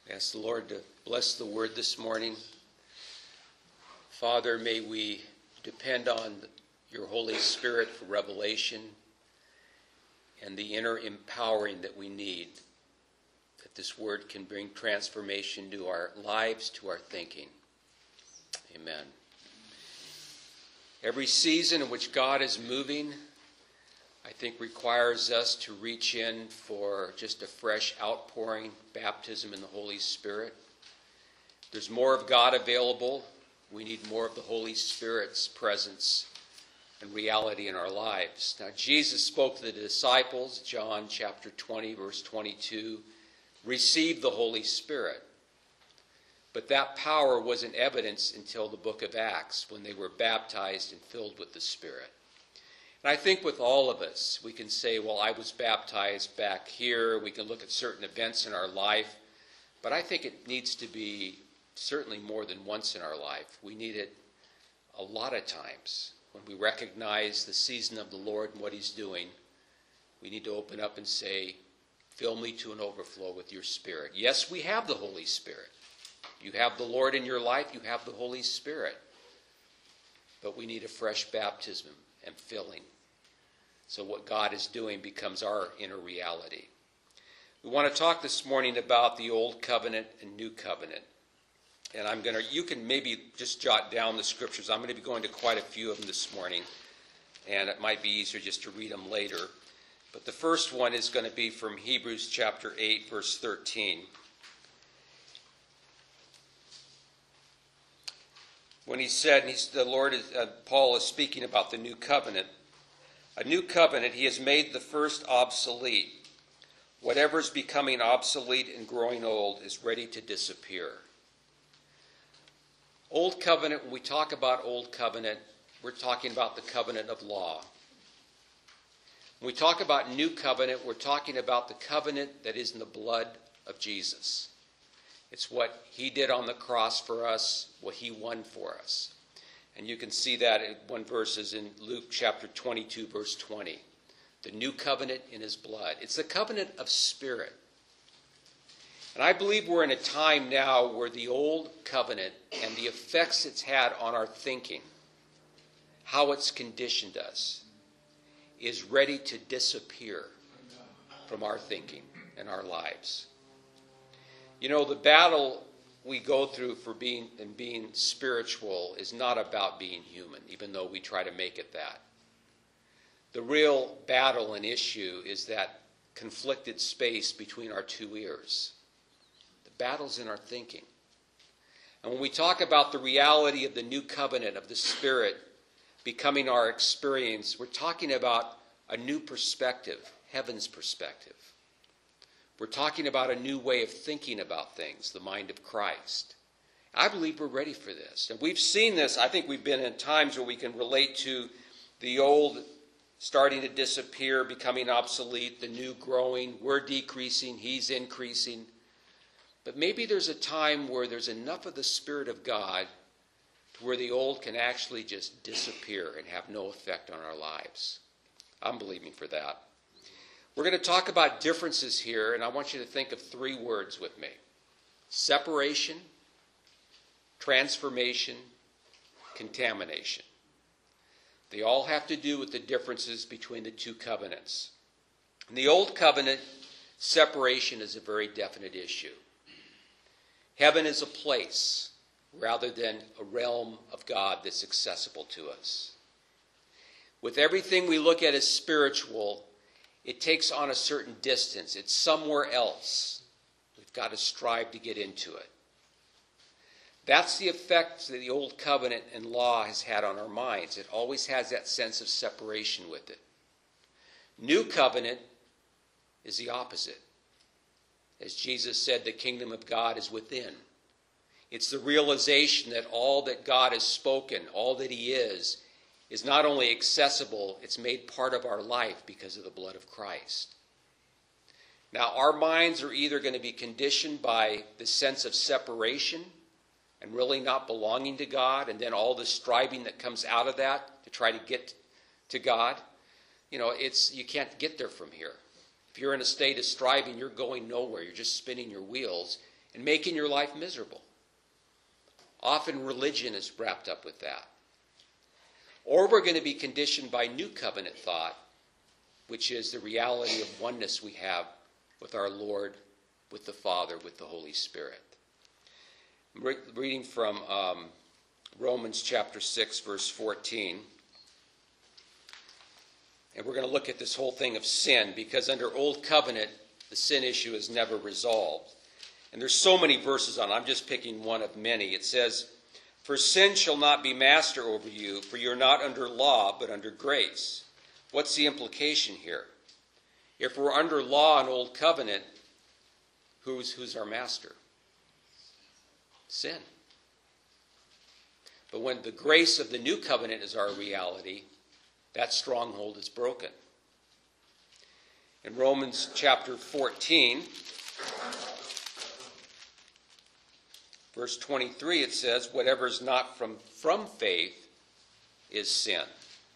Ask the Lord to bless the word this morning. Father, may we depend on your Holy Spirit for revelation and the inner empowering that we need, that this word can bring transformation to our lives, to our thinking. Amen. Every season in which God is moving, I think, requires us to reach in for just a fresh outpouring, baptism in the Holy Spirit. There's more of God available. We need more of the Holy Spirit's presence and reality in our lives. Now, Jesus spoke to the disciples, John chapter 20, verse 22, receive the Holy Spirit. But that power wasn't evidenced until the book of Acts, when they were baptized and filled with the Spirit. And I think with all of us, we can say, well, I was baptized back here. We can look at certain events in our life. But I think it needs to be certainly more than once in our life. We need it a lot of times. When we recognize the season of the Lord and what he's doing, we need to open up and say, fill me to an overflow with your Spirit. Yes, we have the Holy Spirit. You have the Lord in your life. You have the Holy Spirit. But we need a fresh baptism and filling. So what God is doing becomes our inner reality. We want to talk this morning about the Old Covenant and New Covenant. And you can maybe just jot down the scriptures. I'm going to be going to quite a few of them this morning. And it might be easier just to read them later. But the first one is going to be from Hebrews chapter 8, verse 13. When he said, Paul is speaking about the new covenant. A new covenant, he has made the first obsolete. Whatever is becoming obsolete and growing old is ready to disappear. Old covenant, when we talk about old covenant, we're talking about the covenant of law. When we talk about new covenant, we're talking about the covenant that is in the blood of Jesus. It's what he did on the cross for us, what he won for us. And you can see that in one verse is in Luke chapter 22, verse 20. The new covenant in his blood. It's the covenant of spirit. And I believe we're in a time now where the old covenant and the effects it's had on our thinking, how it's conditioned us, is ready to disappear from our thinking and our lives. You know, the battle we go through for being spiritual is not about being human, even though we try to make it that. The real battle and issue is that conflicted space between our two ears. The battle's in our thinking. And when we talk about the reality of the new covenant of the Spirit becoming our experience, we're talking about a new perspective, heaven's perspective. We're talking about a new way of thinking about things, the mind of Christ. I believe we're ready for this. And we've seen this. I think we've been in times where we can relate to the old starting to disappear, becoming obsolete, the new growing. We're decreasing, he's increasing. But maybe there's a time where there's enough of the Spirit of God to where the old can actually just disappear and have no effect on our lives. I'm believing for that. We're going to talk about differences here, and I want you to think of three words with me. Separation, transformation, contamination. They all have to do with the differences between the two covenants. In the Old Covenant, separation is a very definite issue. Heaven is a place rather than a realm of God that's accessible to us. With everything we look at as spiritual, it takes on a certain distance. It's somewhere else. We've got to strive to get into it. That's the effect that the Old Covenant and law has had on our minds. It always has that sense of separation with it. New Covenant is the opposite. As Jesus said, the kingdom of God is within. It's the realization that all that God has spoken, all that he is not only accessible, it's made part of our life because of the blood of Christ. Now, our minds are either going to be conditioned by the sense of separation and really not belonging to God, and then all the striving that comes out of that to try to get to God. You know, you can't get there from here. If you're in a state of striving, you're going nowhere. You're just spinning your wheels, and making your life miserable. Often religion is wrapped up with that. Or we're going to be conditioned by new covenant thought, which is the reality of oneness we have with our Lord, with the Father, with the Holy Spirit. I'm reading from Romans chapter 6, verse 14. And we're going to look at this whole thing of sin, because under Old Covenant, the sin issue is never resolved. And there's so many verses on it. I'm just picking one of many. It says, "For sin shall not be master over you, for you're not under law, but under grace." What's the implication here? If we're under law in Old Covenant, who's our master? Sin. But when the grace of the New Covenant is our reality, that stronghold is broken. In Romans chapter 14, verse 23, it says, "Whatever is not from faith is sin."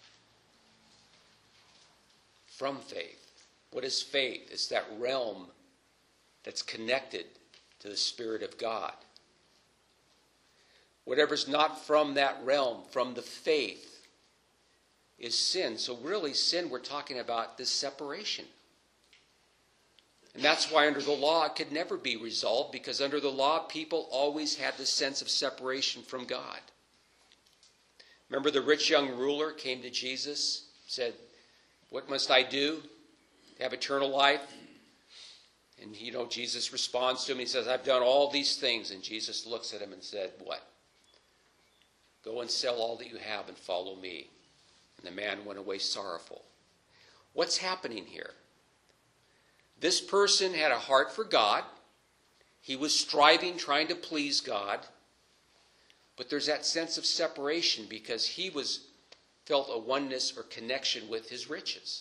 From faith. What is faith? It's that realm that's connected to the Spirit of God. Whatever's not from that realm, from the faith, is sin. So really, sin, we're talking about this separation. And that's why under the law it could never be resolved, because under the law people always had this sense of separation from God. Remember the rich young ruler came to Jesus, said, "What must I do to have eternal life?" And Jesus responds to him. He says, "I've done all these things." And Jesus looks at him and said, "What? Go and sell all that you have and follow me." And the man went away sorrowful. What's happening here? This person had a heart for God. He was striving, trying to please God. But there's that sense of separation because he felt a oneness or connection with his riches.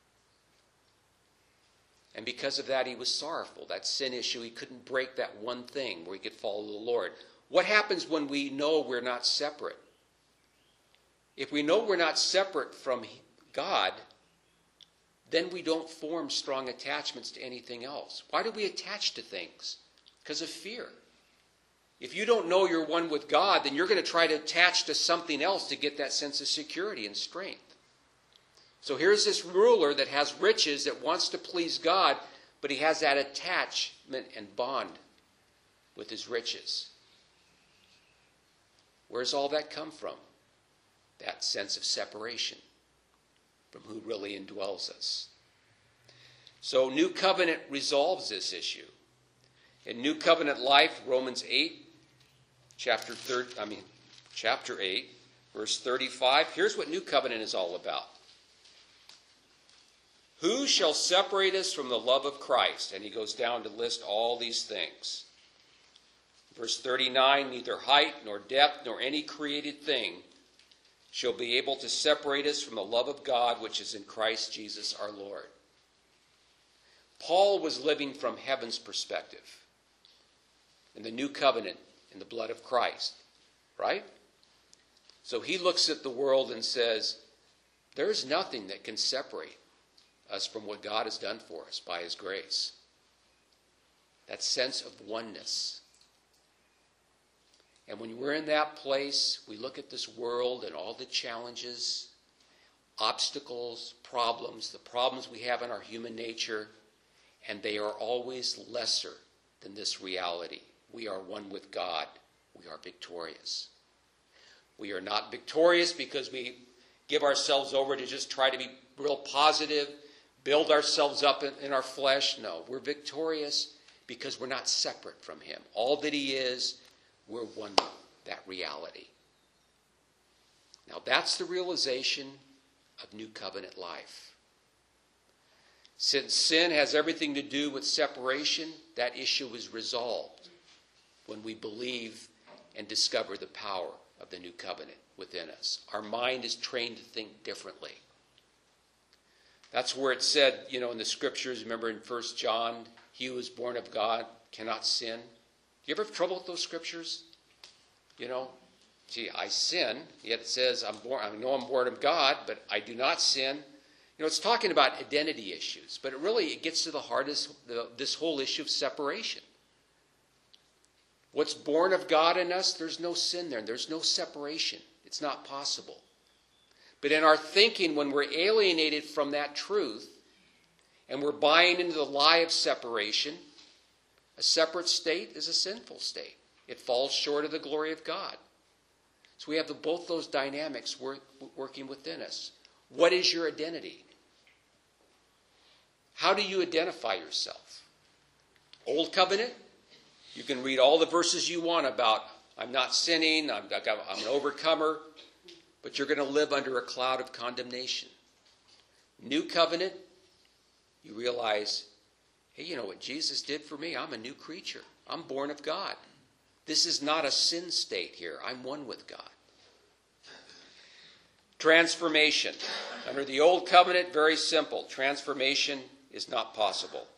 And because of that, he was sorrowful. That sin issue, he couldn't break that one thing where he could follow the Lord. What happens when we know we're not separate? If we know we're not separate from God, then we don't form strong attachments to anything else. Why do we attach to things? Because of fear. If you don't know you're one with God, then you're going to try to attach to something else to get that sense of security and strength. So here's this ruler that has riches, that wants to please God, but he has that attachment and bond with his riches. Where's all that come from? That sense of separation from who really indwells us. So New Covenant resolves this issue. In New Covenant life, Romans 8, chapter 8, verse 35, here's what New Covenant is all about. "Who shall separate us from the love of Christ?" And he goes down to list all these things. Verse 39, "Neither height nor depth nor any created thing shall be able to separate us from the love of God which is in Christ Jesus our Lord." Paul was living from heaven's perspective in the New Covenant in the blood of Christ, right? So he looks at the world and says, there is nothing that can separate us from what God has done for us by his grace. That sense of oneness. And when we're in that place, we look at this world and all the challenges, obstacles, problems, the problems we have in our human nature, and they are always lesser than this reality. We are one with God. We are victorious. We are not victorious because we give ourselves over to just try to be real positive, build ourselves up in our flesh. No, we're victorious because we're not separate from him. All that he is, we're one with that reality. Now that's the realization of New Covenant life. Since sin has everything to do with separation, that issue is resolved when we believe and discover the power of the New Covenant within us. Our mind is trained to think differently. That's where it said, in the scriptures, remember in 1 John, he who is born of God cannot sin. Do you ever have trouble with those scriptures? I sin, yet it says I know I'm born of God, but I do not sin. It's talking about identity issues, but it gets to the heart of this whole issue of separation. What's born of God in us, there's no sin there. There's no separation. It's not possible. But in our thinking, when we're alienated from that truth and we're buying into the lie of separation, a separate state is a sinful state. It falls short of the glory of God. So we have both those dynamics working within us. What is your identity? How do you identify yourself? Old covenant, you can read all the verses you want about, I'm not sinning, I'm an overcomer, but you're going to live under a cloud of condemnation. New covenant, you realize, hey, you know what Jesus did for me? I'm a new creature. I'm born of God. This is not a sin state here. I'm one with God. Transformation. Under the old covenant, very simple. Transformation is not possible.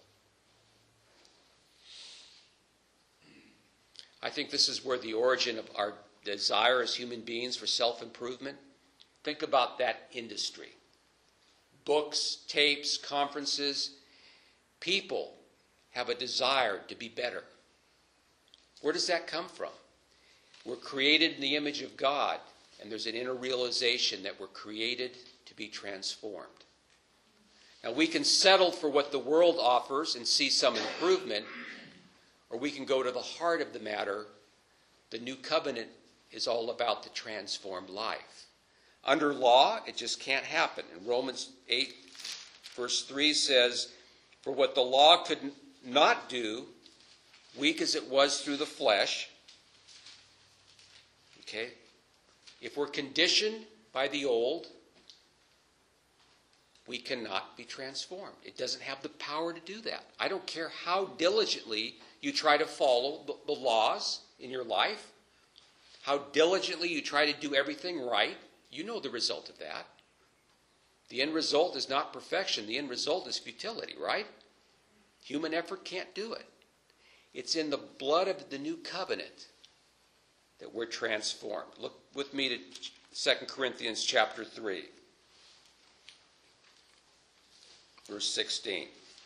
I think this is where the origin of our desire as human beings for self-improvement. Think about that industry. Books, tapes, conferences. People have a desire to be better. Where does that come from? We're created in the image of God, and there's an inner realization that we're created to be transformed. Now, we can settle for what the world offers and see some improvement, or we can go to the heart of the matter. The new covenant is all about the transformed life. Under law, it just can't happen. In Romans 8, verse 3 says, "For what the law could not do, weak as it was through the flesh," okay, if we're conditioned by the old, we cannot be transformed. It doesn't have the power to do that. I don't care how diligently you try to follow the laws in your life, how diligently you try to do everything right. You know the result of that. The end result is not perfection. The end result is futility, right? Human effort can't do it. It's in the blood of the new covenant that we're transformed. Look with me to 2 Corinthians chapter 3, verse 16.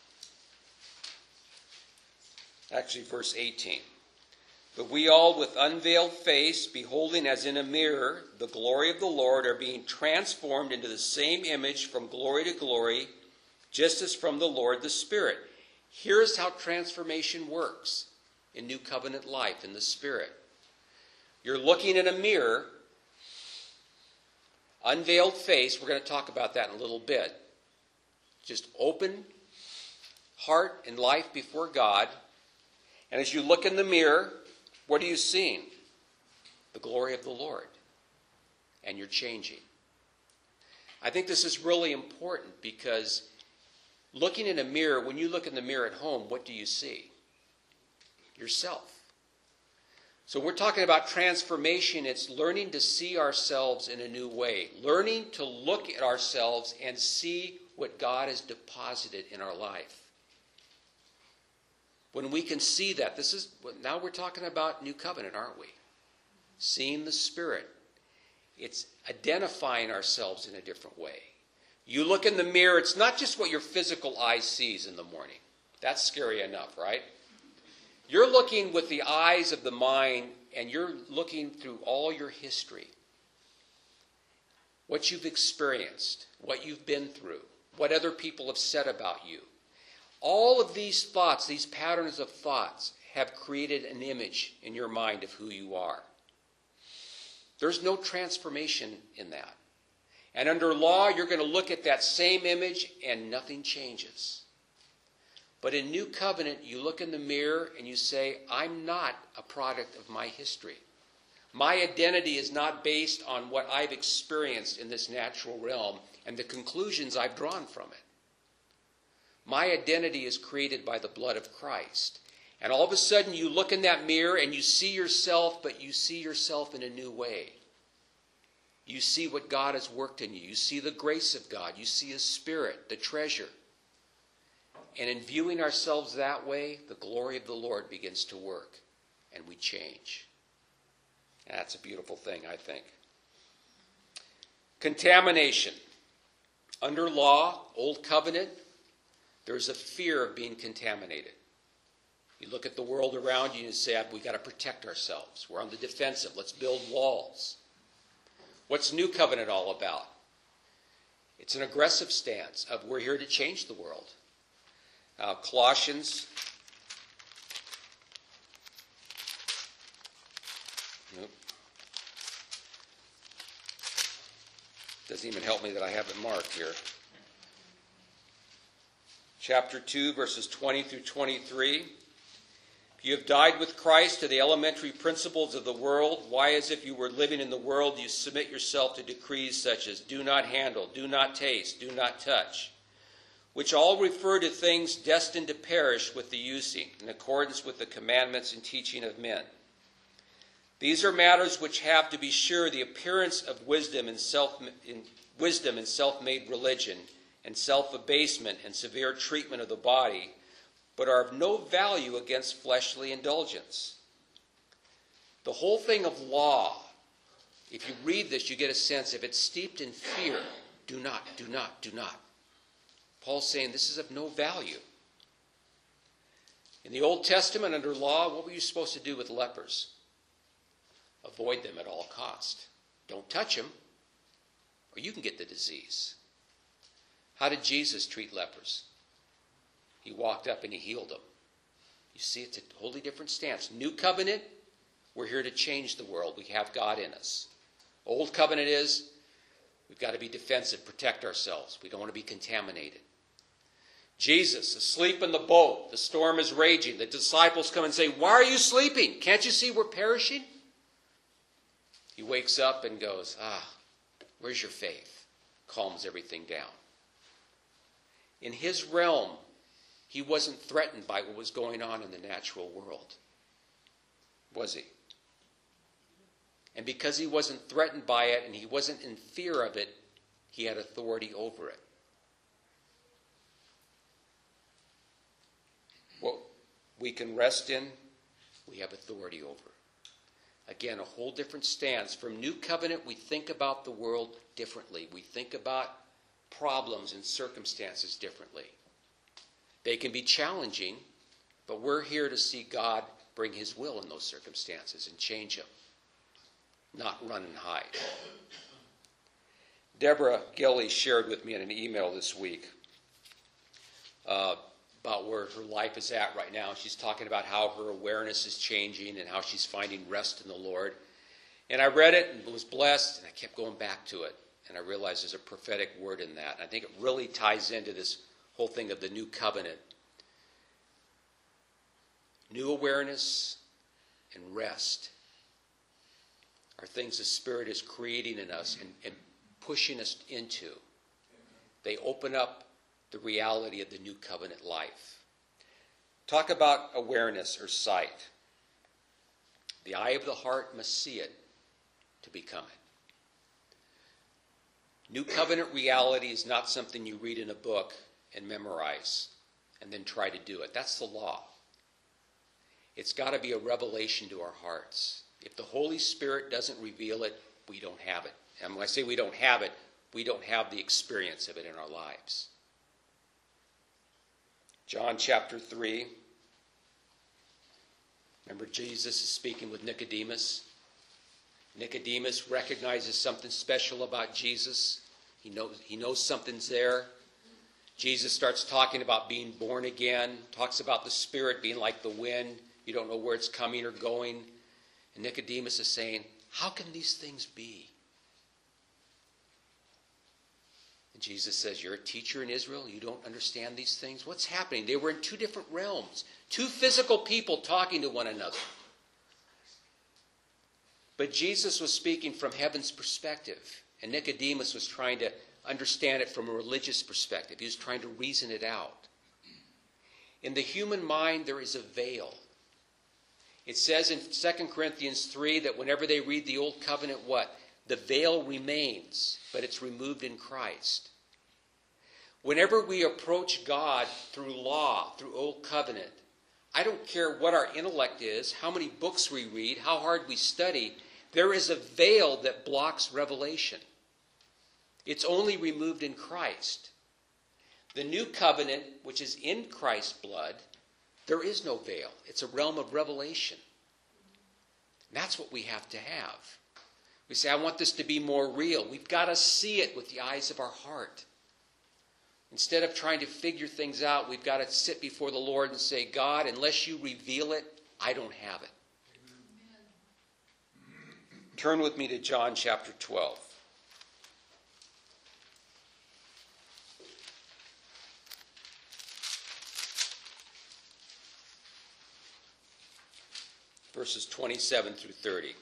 Actually, verse 18. "But we all with unveiled face, beholding as in a mirror the glory of the Lord, are being transformed into the same image from glory to glory, just as from the Lord the Spirit." Here's how transformation works in new covenant life in the Spirit. You're looking in a mirror, unveiled face. We're going to talk about that in a little bit. Just open heart and life before God. And as you look in the mirror, what are you seeing? The glory of the Lord. And you're changing. I think this is really important because looking in a mirror, when you look in the mirror at home, what do you see? Yourself. So we're talking about transformation. It's learning to see ourselves in a new way. Learning to look at ourselves and see what God has deposited in our life. When we can see that, now we're talking about new covenant, aren't we? Seeing the Spirit. It's identifying ourselves in a different way. You look in the mirror, it's not just what your physical eye sees in the morning. That's scary enough, right? You're looking with the eyes of the mind, and you're looking through all your history. What you've experienced, what you've been through, what other people have said about you. All of these thoughts, these patterns of thoughts, have created an image in your mind of who you are. There's no transformation in that. And under law, you're going to look at that same image and nothing changes. But in new covenant, you look in the mirror and you say, I'm not a product of my history. My identity is not based on what I've experienced in this natural realm and the conclusions I've drawn from it. My identity is created by the blood of Christ. And all of a sudden you look in that mirror and you see yourself, but you see yourself in a new way. You see what God has worked in you. You see the grace of God. You see His Spirit, the treasure. And in viewing ourselves that way, the glory of the Lord begins to work, and we change. And that's a beautiful thing, I think. Contamination. Under law, Old Covenant, there's a fear of being contaminated. You look at the world around you and you say, we've got to protect ourselves. We're on the defensive. Let's build walls. What's New Covenant all about? It's an aggressive stance of we're here to change the world. Colossians. Nope. Doesn't even help me that I have it marked here. Chapter 2, verses 20 through 23. You have died with Christ to the elementary principles of the world. Why, as if you were living in the world, you submit yourself to decrees such as do not handle, do not taste, do not touch, which all refer to things destined to perish with the using, in accordance with the commandments and teaching of men. These are matters which have, to be sure, the appearance of wisdom and self-made religion, and self-abasement and severe treatment of the body, but are of no value against fleshly indulgence. The whole thing of law, if you read this, you get a sense, if it's steeped in fear, do not, do not, do not. Paul's saying this is of no value. In the Old Testament, under law, what were you supposed to do with lepers? Avoid them at all cost. Don't touch them, or you can get the disease. How did Jesus treat lepers? He walked up and he healed them. You see, it's a totally different stance. New covenant, we're here to change the world. We have God in us. Old covenant is, we've got to be defensive, protect ourselves. We don't want to be contaminated. Jesus, asleep in the boat. The storm is raging. The disciples come and say, why are you sleeping? Can't you see we're perishing? He wakes up and goes, where's your faith? Calms everything down. In his realm, he wasn't threatened by what was going on in the natural world. Was he? And because he wasn't threatened by it and he wasn't in fear of it, he had authority over it. What we can rest in, we have authority over. Again, a whole different stance. From New Covenant, we think about the world differently. We think about problems and circumstances differently. They can be challenging, but we're here to see God bring his will in those circumstances and change them, not run and hide. Deborah Gilly shared with me in an email this week about where her life is at right now. She's talking about how her awareness is changing and how she's finding rest in the Lord. And I read it and was blessed, and I kept going back to it. And I realized there's a prophetic word in that. And I think it really ties into this whole thing of the new covenant. New awareness and rest are things the Spirit is creating in us and pushing us into. They open up the reality of the new covenant life. Talk about awareness or sight. The eye of the heart must see it to become it. New covenant reality is not something you read in a book and memorize and then try to do it. That's the law. It's got to be a revelation to our hearts. If the Holy Spirit doesn't reveal it, we don't have it. And when I say we don't have it, we don't have the experience of it in our lives. John chapter 3. Remember, Jesus is speaking with Nicodemus. Nicodemus recognizes something special about Jesus. He knows something's there. Jesus starts talking about being born again, talks about the Spirit being like the wind. You don't know where it's coming or going. And Nicodemus is saying, how can these things be? And Jesus says, you're a teacher in Israel? You don't understand these things? What's happening? They were in two different realms. Two physical people talking to one another. But Jesus was speaking from heaven's perspective. And Nicodemus was trying to understand it from a religious perspective. He was trying to reason it out. In the human mind, there is a veil. It says in 2 Corinthians 3 that whenever they read the Old Covenant, what? The veil remains, but it's removed in Christ. Whenever we approach God through law, through Old Covenant, I don't care what our intellect is, how many books we read, how hard we study, there is a veil that blocks revelation. It's only removed in Christ. The new covenant, which is in Christ's blood, There is no veil. It's a realm of revelation. And that's what we have to have. We say, I want this to be more real. We've got to see it with the eyes of our heart. Instead of trying to figure things out, we've got to sit before the Lord and say, God, unless you reveal it, I don't have it. Amen. Turn with me to John chapter 12. Verses 27 through 30.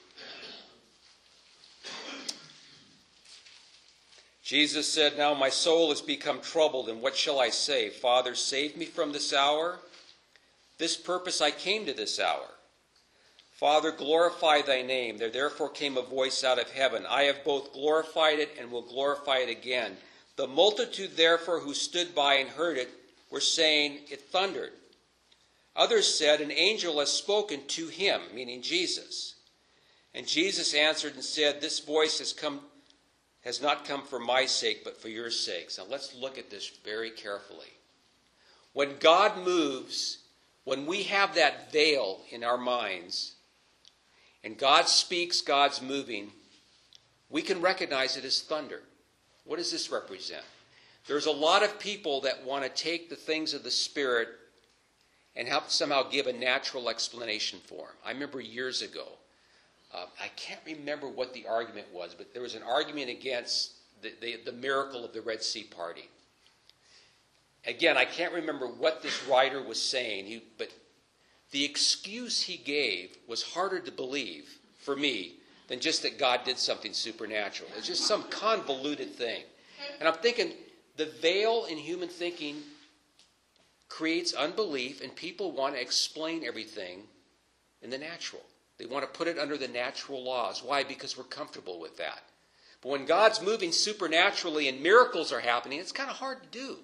Jesus said, Now my soul has become troubled, and what shall I say? Father, save me from this hour. This purpose I came to this hour. Father, glorify thy name. There therefore came a voice out of heaven. I have both glorified it and will glorify it again. The multitude therefore who stood by and heard it were saying, It thundered. Others said, An angel has spoken to him, meaning Jesus. And Jesus answered and said, This voice has not come for my sake, but for your sakes. Now let's look at this very carefully. When God moves, when we have that veil in our minds, and God speaks, God's moving, we can recognize it as thunder. What does this represent? There's a lot of people that want to take the things of the Spirit and somehow give a natural explanation for them. I remember years ago, I can't remember what the argument was, but there was an argument against the miracle of the Red Sea parting. Again, I can't remember what this writer was saying, but the excuse he gave was harder to believe for me than just that God did something supernatural. It's just some convoluted thing. And I'm thinking, the veil in human thinking creates unbelief, and people want to explain everything in the natural. They want to put it under the natural laws. Why? Because we're comfortable with that. But when God's moving supernaturally and miracles are happening, it's kind of hard to do.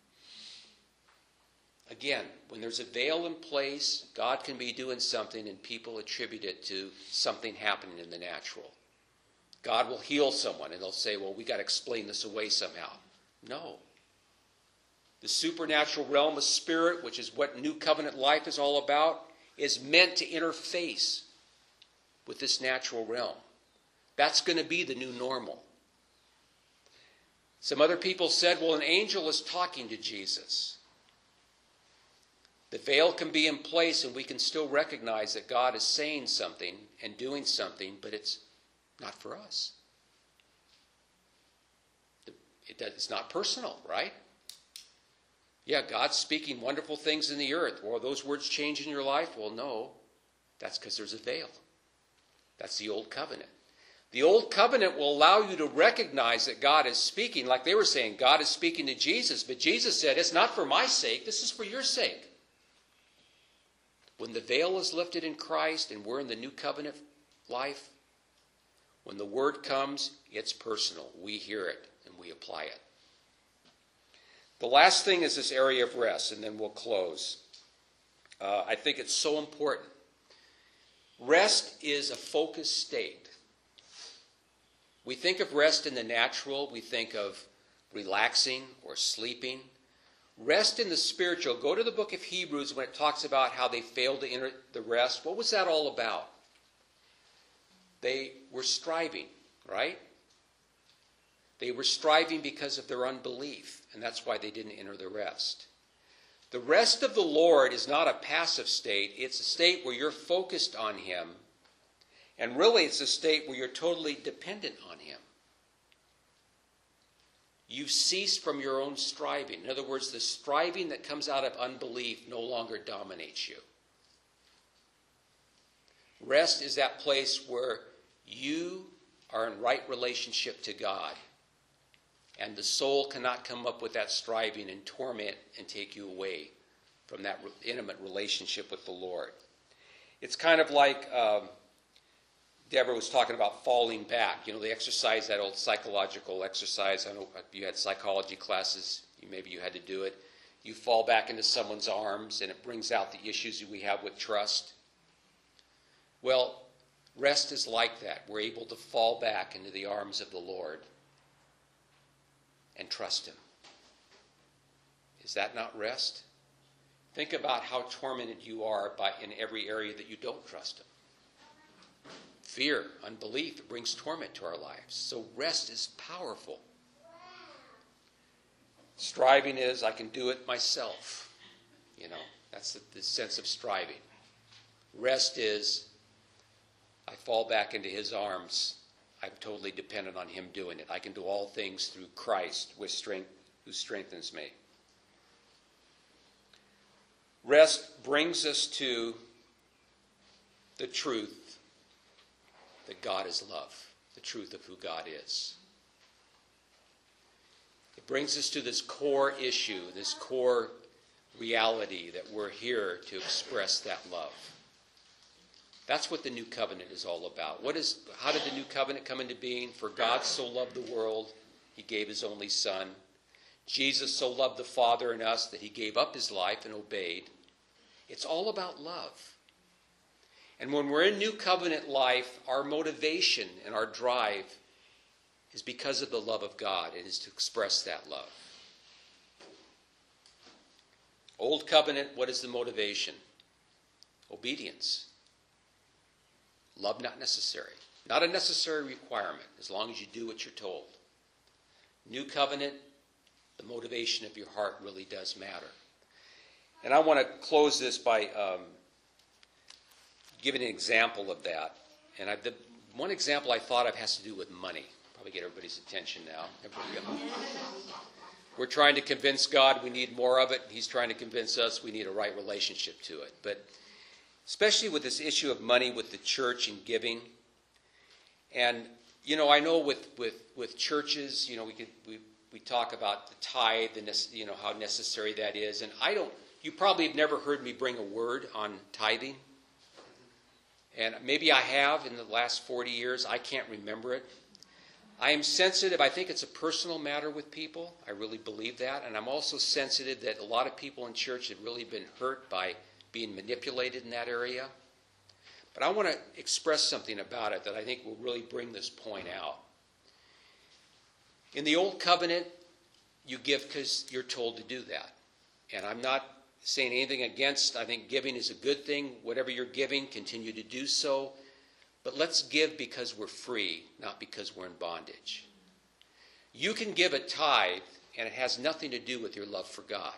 Again, when there's a veil in place, God can be doing something and people attribute it to something happening in the natural. God will heal someone and they'll say, well, we got to explain this away somehow. No. The supernatural realm of spirit, which is what New Covenant life is all about, is meant to interface with this natural realm. That's going to be the new normal. Some other people said, well, an angel is talking to Jesus. The veil can be in place and we can still recognize that God is saying something and doing something, but it's not for us. It's not personal, right? Yeah, God's speaking wonderful things in the earth. Well, are those words changing your life? Well, no. That's because there's a veil. That's the old covenant. The old covenant will allow you to recognize that God is speaking. Like they were saying, God is speaking to Jesus. But Jesus said, it's not for my sake. This is for your sake. When the veil is lifted in Christ and we're in the new covenant life, when the word comes, it's personal. We hear it and we apply it. The last thing is this area of rest, and then we'll close. I think it's so important. Rest is a focused state. We think of rest in the natural. We think of relaxing or sleeping. Rest in the spiritual. Go to the book of Hebrews when it talks about how they failed to enter the rest. What was that all about? They were striving, right? They were striving because of their unbelief, and that's why they didn't enter the rest. The rest of the Lord is not a passive state. It's a state where you're focused on Him, and really it's a state where you're totally dependent on Him. You've ceased from your own striving. In other words, the striving that comes out of unbelief no longer dominates you. Rest is that place where you are in right relationship to God. And the soul cannot come up with that striving and torment and take you away from that intimate relationship with the Lord. It's kind of like Deborah was talking about falling back. You know, they exercise, that old psychological exercise. I don't know if you had psychology classes. Maybe you had to do it. You fall back into someone's arms and it brings out the issues we have with trust. Well, rest is like that. We're able to fall back into the arms of the Lord and trust Him. Is that not rest? Think about how tormented you are in every area that you don't trust him. Fear, unbelief, it brings torment to our lives. So rest is powerful. Striving is, I can do it myself. That's the sense of striving. Rest is, I fall back into his arms. I'm totally dependent on him doing it. I can do all things through Christ with strength, who strengthens me. Rest brings us to the truth that God is love, the truth of who God is. It brings us to this core issue, this core reality that we're here to express that love. That's what the new covenant is all about. How did the new covenant come into being? For God so loved the world, he gave his only Son. Jesus so loved the Father and us that he gave up his life and obeyed. It's all about love. And when we're in new covenant life, our motivation and our drive is because of the love of God. It is to express that love. Old covenant, what is the motivation? Obedience. Love not necessary. Not a necessary requirement, as long as you do what you're told. New covenant, the motivation of your heart really does matter. And I want to close this by giving an example of that. And the one example I thought of has to do with money. Probably get everybody's attention now. We're trying to convince God we need more of it. He's trying to convince us we need a right relationship to it. But especially with this issue of money with the church and giving. And, I know with churches, we talk about the tithe and, how necessary that is. And you probably have never heard me bring a word on tithing. And maybe I have in the last 40 years. I can't remember it. I am sensitive. I think it's a personal matter with people. I really believe that. And I'm also sensitive that a lot of people in church have really been hurt by being manipulated in that area. But I want to express something about it that I think will really bring this point out. In the Old Covenant, you give because you're told to do that. And I'm not saying anything against, I think giving is a good thing. Whatever you're giving, continue to do so. But let's give because we're free, not because we're in bondage. You can give a tithe, and it has nothing to do with your love for God.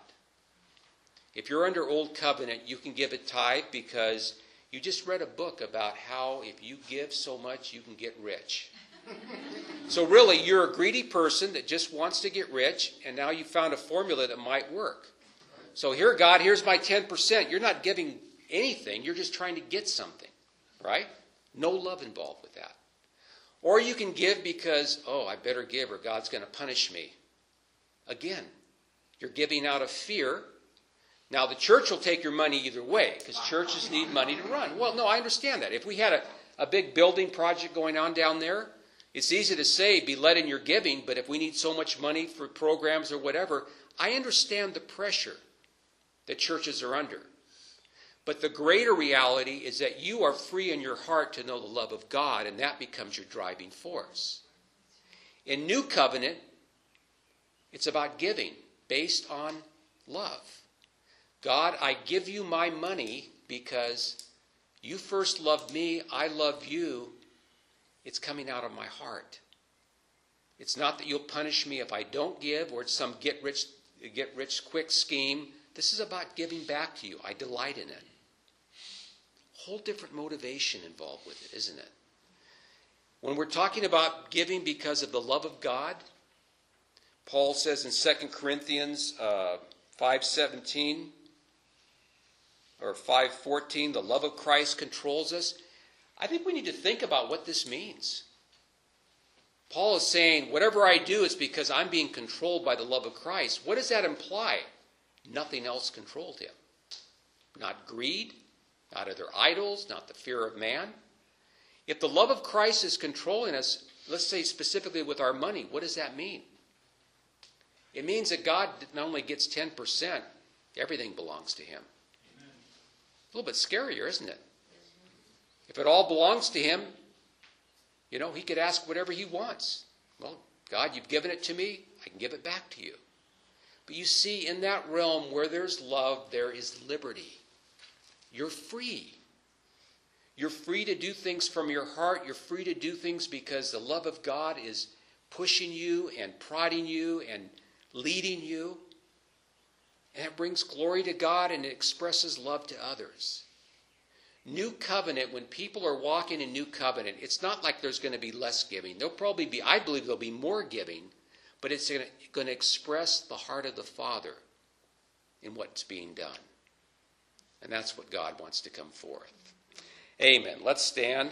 If you're under Old Covenant, you can give a tithe because you just read a book about how if you give so much, you can get rich. So really, you're a greedy person that just wants to get rich, and now you found a formula that might work. So here, God, here's my 10%. You're not giving anything. You're just trying to get something, right? No love involved with that. Or you can give because, I better give or God's going to punish me. Again, you're giving out of fear. Now, the church will take your money either way because churches need money to run. Well, no, I understand that. If we had a big building project going on down there, it's easy to say, be led in your giving, but if we need so much money for programs or whatever, I understand the pressure that churches are under. But the greater reality is that you are free in your heart to know the love of God, and that becomes your driving force. In New Covenant, it's about giving based on love. God, I give you my money because you first loved me, I love you. It's coming out of my heart. It's not that you'll punish me if I don't give, or it's some get rich quick scheme. This is about giving back to you. I delight in it. Whole different motivation involved with it, isn't it? When we're talking about giving because of the love of God, Paul says in 2 Corinthians 5:17 or 5:14, the love of Christ controls us. I think we need to think about what this means. Paul is saying, whatever I do is because I'm being controlled by the love of Christ. What does that imply? Nothing else controlled him. Not greed, not other idols, not the fear of man. If the love of Christ is controlling us, let's say specifically with our money, what does that mean? It means that God not only gets 10%, everything belongs to him. Amen. A little bit scarier, isn't it? If it all belongs to him, he could ask whatever he wants. Well, God, you've given it to me, I can give it back to you. But you see, in that realm where there's love, there is liberty. You're free. You're free to do things from your heart. You're free to do things because the love of God is pushing you and prodding you and leading you. And it brings glory to God and it expresses love to others. New covenant, when people are walking in new covenant, it's not like there's going to be less giving. There'll probably be, I believe there'll be more giving, but it's going to express the heart of the Father in what's being done. And that's what God wants to come forth. Amen. Let's stand.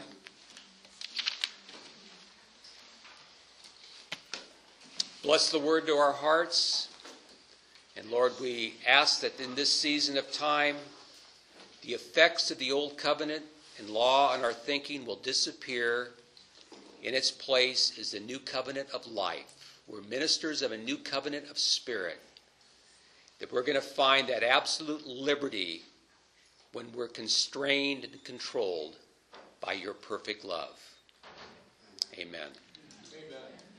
Bless the word to our hearts. And Lord, we ask that in this season of time, the effects of the old covenant and law on our thinking will disappear. In its place is the new covenant of life. We're ministers of a new covenant of spirit. That we're going to find that absolute liberty when we're constrained and controlled by your perfect love. Amen. Amen.